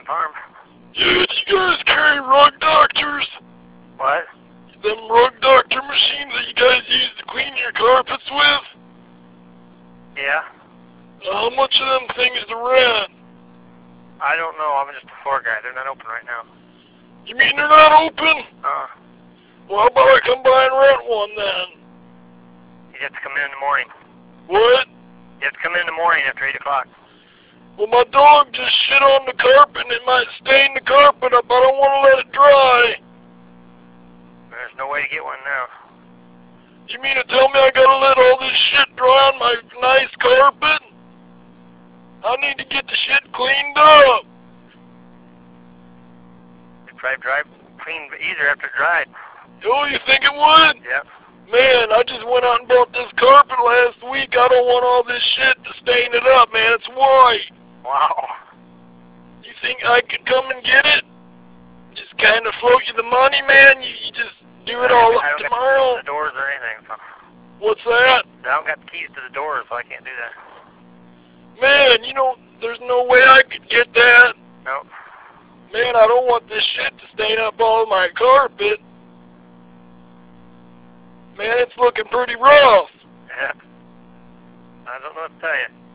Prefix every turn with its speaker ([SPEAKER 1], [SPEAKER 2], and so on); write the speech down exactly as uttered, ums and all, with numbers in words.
[SPEAKER 1] farm.
[SPEAKER 2] Yeah, do you guys carry rug doctors?
[SPEAKER 1] What?
[SPEAKER 2] Them rug doctor machines that you guys use to clean your carpets with?
[SPEAKER 1] Yeah.
[SPEAKER 2] Uh, how much of them things to rent?
[SPEAKER 1] I don't know. I'm just a floor guy. They're not open right now.
[SPEAKER 2] You mean they're not open?
[SPEAKER 1] Uh,
[SPEAKER 2] Well, how about I come by and rent one then?
[SPEAKER 1] you have to come in in the morning.
[SPEAKER 2] What?
[SPEAKER 1] You have to come in in the morning after eight o'clock.
[SPEAKER 2] Well, my dog just shit on the carpet and it might stain the carpet up. I don't want to let it dry.
[SPEAKER 1] There's no way to get one now.
[SPEAKER 2] You mean to tell me I gotta let all this shit dry on my nice carpet? I need to get the shit cleaned up.
[SPEAKER 1] It probably dry, clean easier after it dried.
[SPEAKER 2] Oh, you think it would?
[SPEAKER 1] Yep.
[SPEAKER 2] Man, I just went out and bought this carpet last week. I don't want all this shit to stain it up, man. It's white.
[SPEAKER 1] Wow.
[SPEAKER 2] You think I could come and get it? Just kind of float you the money, man? You, you just do it all
[SPEAKER 1] I
[SPEAKER 2] up
[SPEAKER 1] don't
[SPEAKER 2] tomorrow?
[SPEAKER 1] get the doors or anything, so.
[SPEAKER 2] What's that?
[SPEAKER 1] I don't got the keys to the doors, so I can't do that.
[SPEAKER 2] Man, you know, there's no way I could get that.
[SPEAKER 1] Nope.
[SPEAKER 2] Man, I don't want this shit to stain up all my carpet. Man, it's looking pretty rough.
[SPEAKER 1] Yeah. I don't know what to tell you.